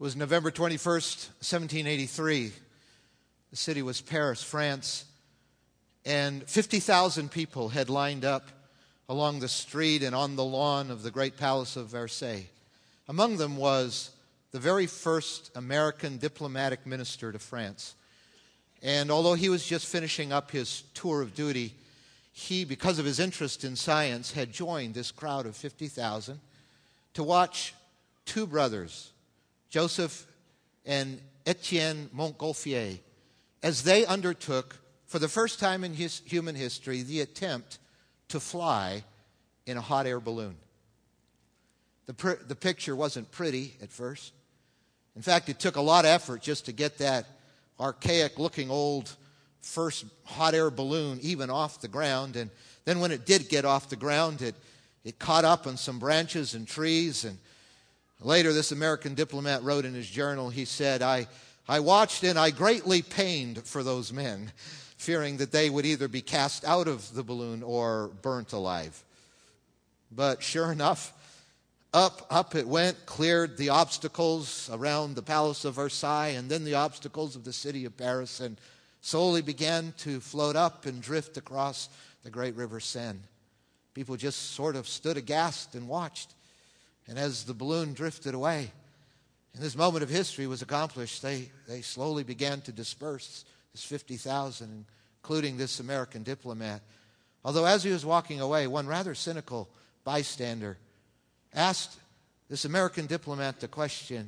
It was November 21st, 1783. The city was Paris, France, and 50,000 people had lined up along the street and on the lawn of the great palace of Versailles. Among them was the very first American diplomatic minister to France. And although he was just finishing up his tour of duty, he, because of his interest in science, had joined this crowd of 50,000 to watch two brothers, Joseph and Etienne Montgolfier, as they undertook, for the first time in human history, the attempt to fly in a hot air balloon. The picture wasn't pretty at first. In fact, it took a lot of effort just to get that archaic-looking old first hot air balloon even off the ground. And then when it did get off the ground, it caught up on some branches and trees. And later, this American diplomat wrote in his journal, he said, I watched and I greatly pained for those men, fearing that they would either be cast out of the balloon or burnt alive. But sure enough, up it went, cleared the obstacles around the Palace of Versailles and then the obstacles of the city of Paris, and slowly began to float up and drift across the great river Seine. People just sort of stood aghast and watched. And as the balloon drifted away, and this moment of history was accomplished, they slowly began to disperse, this 50,000, including this American diplomat. Although as he was walking away, one rather cynical bystander asked this American diplomat the question,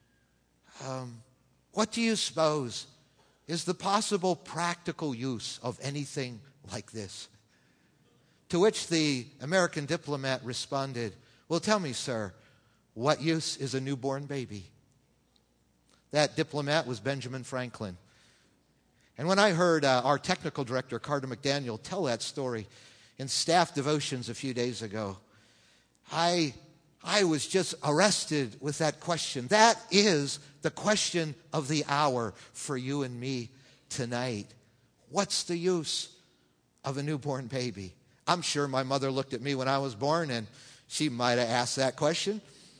what do you suppose is the possible practical use of anything like this? To which the American diplomat responded, well, tell me, sir, what use is a newborn baby? That diplomat was Benjamin Franklin. And when I heard our technical director, Carter McDaniel, tell that story in staff devotions a few days ago, I was just arrested with that question. That is the question of the hour for you and me tonight. What's the use of a newborn baby? I'm sure my mother looked at me when I was born and she might have asked that question.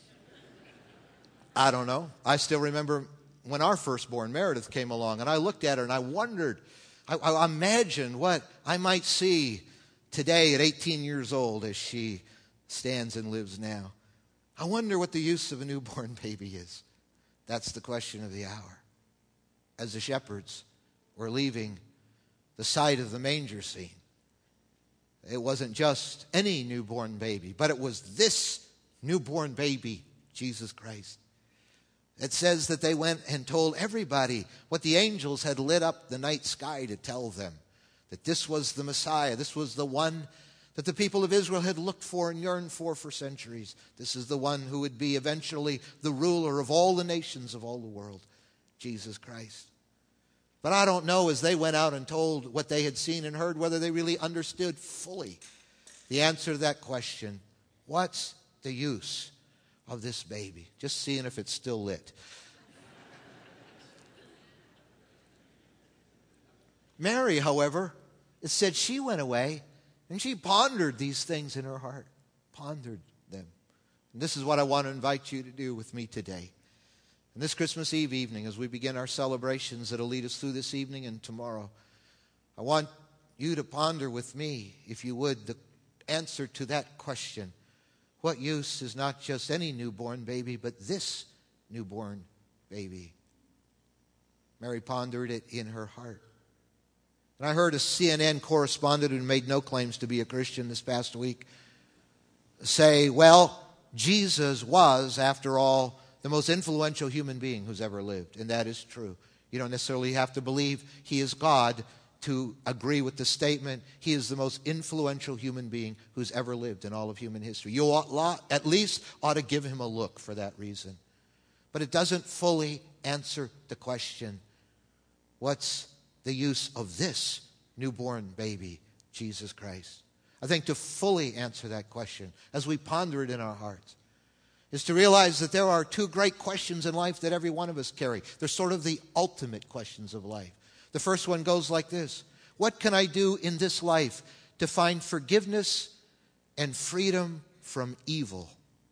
I don't know. I still remember when our firstborn, Meredith, came along, and I looked at her and I wondered, I imagined what I might see today at 18 years old as she stands and lives now. I wonder what the use of a newborn baby is. That's the question of the hour. As the shepherds were leaving the site of the manger scene, it wasn't just any newborn baby, but it was this newborn baby, Jesus Christ. It says that they went and told everybody what the angels had lit up the night sky to tell them, that this was the Messiah, this was the one that the people of Israel had looked for and yearned for centuries. This is the one who would be eventually the ruler of all the nations of all the world, Jesus Christ. But I don't know, as they went out and told what they had seen and heard, whether they really understood fully the answer to that question. What's the use of this baby? Just seeing if it's still lit. Mary, however, it said she went away and she pondered these things in her heart. Pondered them. And this is what I want to invite you to do with me today. And this Christmas Eve evening, as we begin our celebrations that'll lead us through this evening and tomorrow, I want you to ponder with me, if you would, the answer to that question. What use is not just any newborn baby, but this newborn baby? Mary pondered it in her heart. And I heard a CNN correspondent who made no claims to be a Christian this past week say, well, Jesus was, after all, the most influential human being who's ever lived. And that is true. You don't necessarily have to believe he is God to agree with the statement. He is the most influential human being who's ever lived in all of human history. You at least ought to give him a look for that reason. But it doesn't fully answer the question, what's the use of this newborn baby, Jesus Christ? I think to fully answer that question, as we ponder it in our hearts, is to realize that there are two great questions in life that every one of us carry. They're sort of the ultimate questions of life. The first one goes like this: what can I do in this life to find forgiveness and freedom from evil?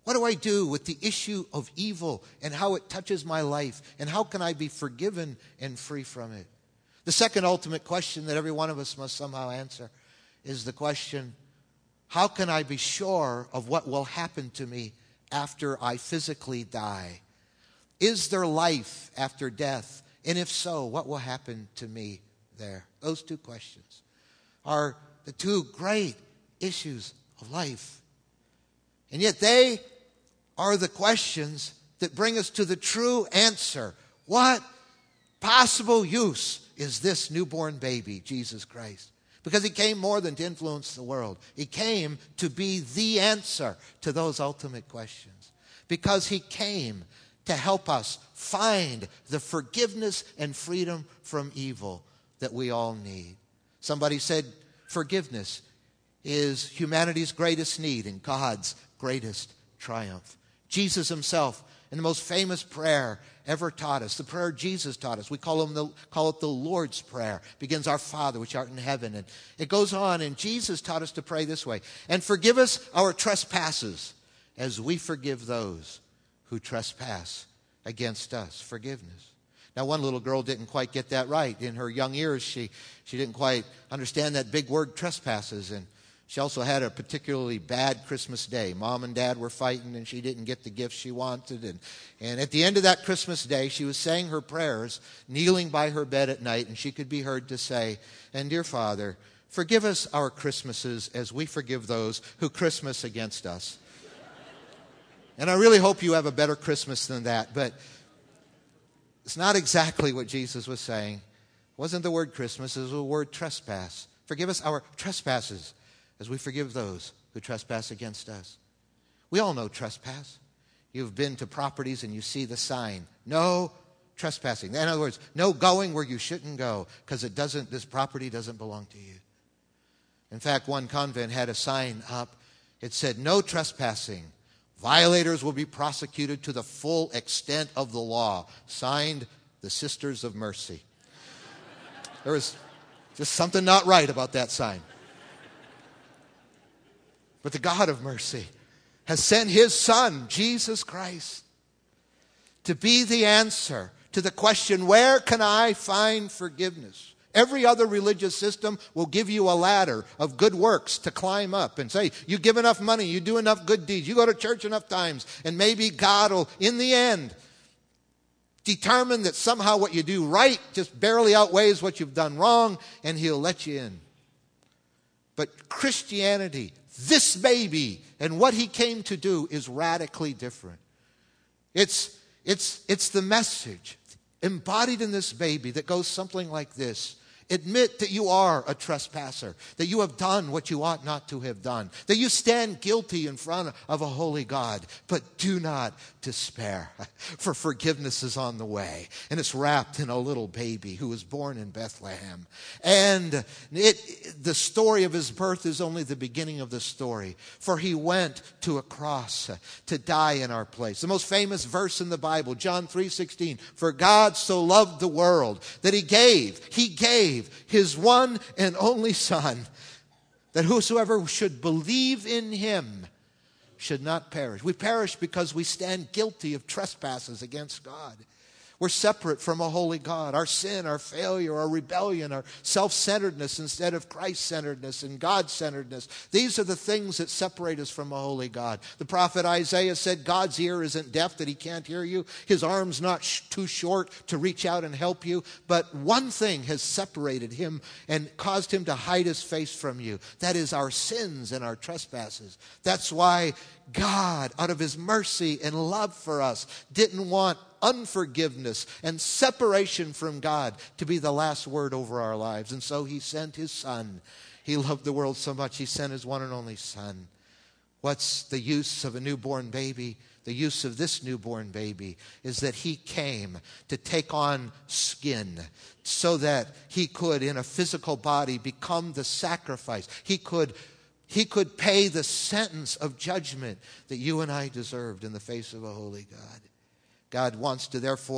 What do I do with the issue of evil and how it touches my life? And how can I be forgiven and free from it? The second ultimate question that every one of us must somehow answer is the question, how can I be sure of what will happen to me after I physically die? Is there life after death? And if so, what will happen to me there? Those two questions are the two great issues of life. And yet they are the questions that bring us to the true answer. What possible use is this newborn baby, Jesus Christ? Because he came more than to influence the world. He came to be the answer to those ultimate questions. Because he came to help us find the forgiveness and freedom from evil that we all need. Somebody said forgiveness is humanity's greatest need and God's greatest triumph. Jesus himself, in the most famous prayer ever taught us, the prayer Jesus taught us, we call it the Lord's Prayer. It begins, Our Father, which art in heaven. And it goes on, and Jesus taught us to pray this way. And forgive us our trespasses as we forgive those who trespass against us. Forgiveness. Now, one little girl didn't quite get that right. In her young years, she didn't quite understand that big word, trespasses. And she also had a particularly bad Christmas day. Mom and Dad were fighting, and she didn't get the gifts she wanted. And at the end of that Christmas day, she was saying her prayers, kneeling by her bed at night, and she could be heard to say, and dear Father, forgive us our Christmases as we forgive those who Christmas against us. And I really hope you have a better Christmas than that, but it's not exactly what Jesus was saying. It wasn't the word Christmas, it was the word trespass. Forgive us our trespasses as we forgive those who trespass against us. We all know trespass. You've been to properties and you see the sign, no trespassing. In other words, no going where you shouldn't go because this property doesn't belong to you. In fact, one convent had a sign up. It said, no trespassing. Violators will be prosecuted to the full extent of the law. Signed, the Sisters of Mercy. There was just something not right about that sign. But the God of mercy has sent his Son, Jesus Christ, to be the answer to the question, where can I find forgiveness? Every other religious system will give you a ladder of good works to climb up and say, you give enough money, you do enough good deeds, you go to church enough times, and maybe God will, in the end, determine that somehow what you do right just barely outweighs what you've done wrong, and he'll let you in. But Christianity, this baby, and what he came to do is radically different. It's the message embodied in this baby that goes something like this. Admit that you are a trespasser, that you have done what you ought not to have done, that you stand guilty in front of a holy God, but do not despair, for forgiveness is on the way, and it's wrapped in a little baby who was born in Bethlehem. And the story of his birth is only the beginning of the story, for he went to a cross to die in our place. The most famous verse in the Bible, John 3:16, for God so loved the world that he gave his one and only Son, that whosoever should believe in him should not perish. We perish because we stand guilty of trespasses against God. We're separate from a holy God. Our sin, our failure, our rebellion, our self-centeredness instead of Christ-centeredness and God-centeredness. These are the things that separate us from a holy God. The prophet Isaiah said, God's ear isn't deaf that he can't hear you. His arm's not too short to reach out and help you. But one thing has separated him and caused him to hide his face from you. That is our sins and our trespasses. That's why God, out of his mercy and love for us, didn't want unforgiveness and separation from God to be the last word over our lives. And so he sent his Son. He loved the world so much, he sent his one and only Son. What's the use of a newborn baby? The use of this newborn baby is that he came to take on skin so that he could, in a physical body, become the sacrifice. He could pay the sentence of judgment that you and I deserved in the face of a holy God. God wants to therefore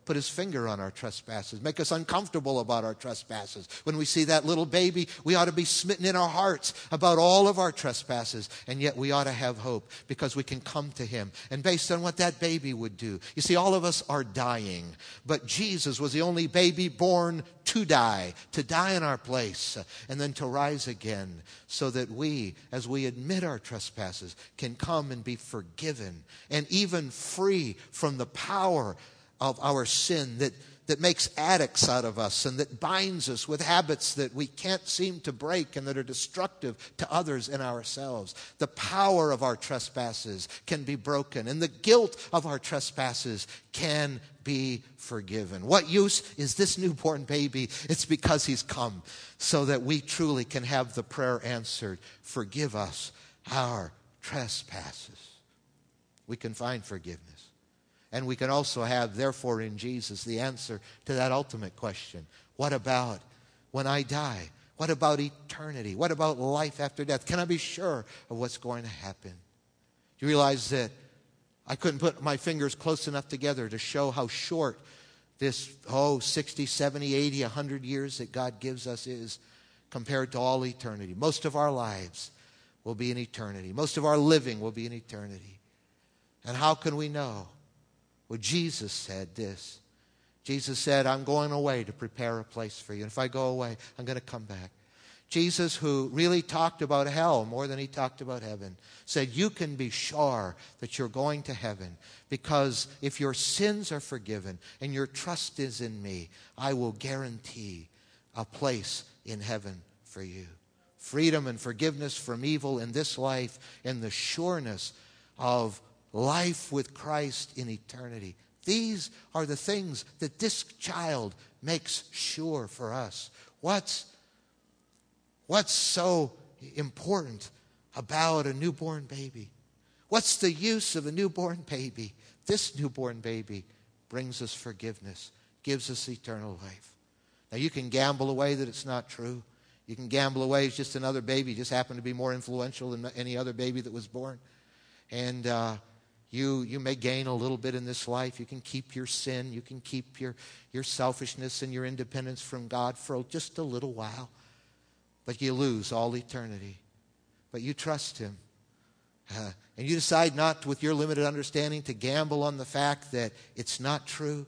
put his finger on our trespasses, make us uncomfortable about our trespasses. When we see that little baby, we ought to be smitten in our hearts about all of our trespasses, and yet we ought to have hope because we can come to him. And based on what that baby would do, you see, all of us are dying, but Jesus was the only baby born to die in our place, and then to rise again so that we, as we admit our trespasses, can come and be forgiven and even free from the power of our sin that makes addicts out of us and that binds us with habits that we can't seem to break and that are destructive to others and ourselves. The power of our trespasses can be broken, and the guilt of our trespasses can be forgiven. What use is this newborn baby? It's because he's come so that we truly can have the prayer answered. Forgive us our trespasses. We can find forgiveness. And we can also have, therefore, in Jesus, the answer to that ultimate question. What about when I die? What about eternity? What about life after death? Can I be sure of what's going to happen? Do you realize that I couldn't put my fingers close enough together to show how short this, 60, 70, 80, 100 years that God gives us is compared to all eternity. Most of our lives will be in eternity. Most of our living will be in eternity. And how can we know? Well, Jesus said this. Jesus said, I'm going away to prepare a place for you. And if I go away, I'm going to come back. Jesus, who really talked about hell more than he talked about heaven, said, you can be sure that you're going to heaven because if your sins are forgiven and your trust is in me, I will guarantee a place in heaven for you. Freedom and forgiveness from evil in this life and the sureness of life with Christ in eternity. These are the things that this child makes sure for us. What's so important about a newborn baby? What's the use of a newborn baby? This newborn baby brings us forgiveness, gives us eternal life. Now you can gamble away that it's not true. You can gamble away it's just another baby, just happened to be more influential than any other baby that was born. And you may gain a little bit in this life. You can keep your sin. You can keep your selfishness and your independence from God for just a little while. But you lose all eternity. But you trust him. And you decide not, with your limited understanding, to gamble on the fact that it's not true.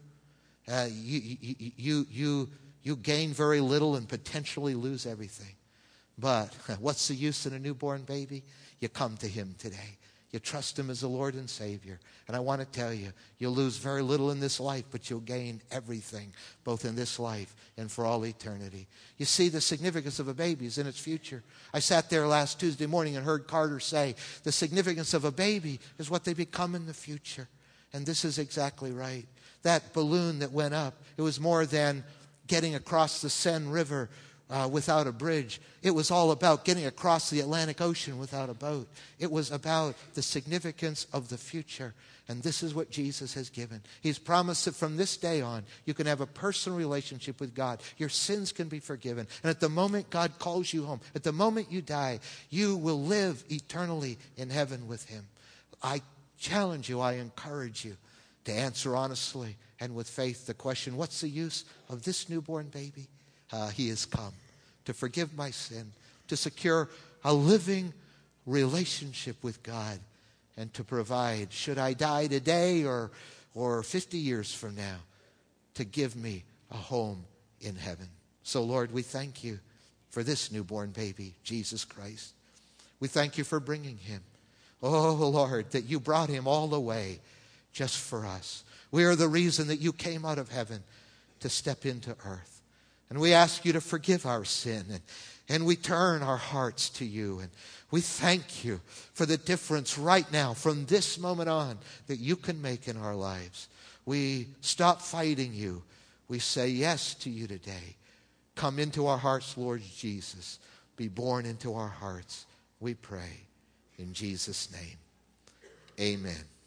You gain very little and potentially lose everything. But what's the use in a newborn baby? You come to him today. You trust him as the Lord and Savior. And I want to tell you, you'll lose very little in this life, but you'll gain everything, both in this life and for all eternity. You see, the significance of a baby is in its future. I sat there last Tuesday morning and heard Carter say, the significance of a baby is what they become in the future. And this is exactly right. That balloon that went up, it was more than getting across the Seine River without a bridge. It was all about getting across the Atlantic Ocean without a boat. It was about the significance of the future. And this is what Jesus has given. He's promised that from this day on, you can have a personal relationship with God. Your sins can be forgiven. And at the moment God calls you home, at the moment you die, you will live eternally in heaven with him. I challenge you, I encourage you to answer honestly and with faith the question, what's the use of this newborn baby? He has come to forgive my sin, to secure a living relationship with God, and to provide, should I die today or 50 years from now, to give me a home in heaven. So, Lord, we thank you for this newborn baby, Jesus Christ. We thank you for bringing him. Oh, Lord, that you brought him all the way just for us. We are the reason that you came out of heaven to step into earth. And we ask you to forgive our sin. And we turn our hearts to you. And we thank you for the difference right now, from this moment on, that you can make in our lives. We stop fighting you. We say yes to you today. Come into our hearts, Lord Jesus. Be born into our hearts. We pray in Jesus' name. Amen.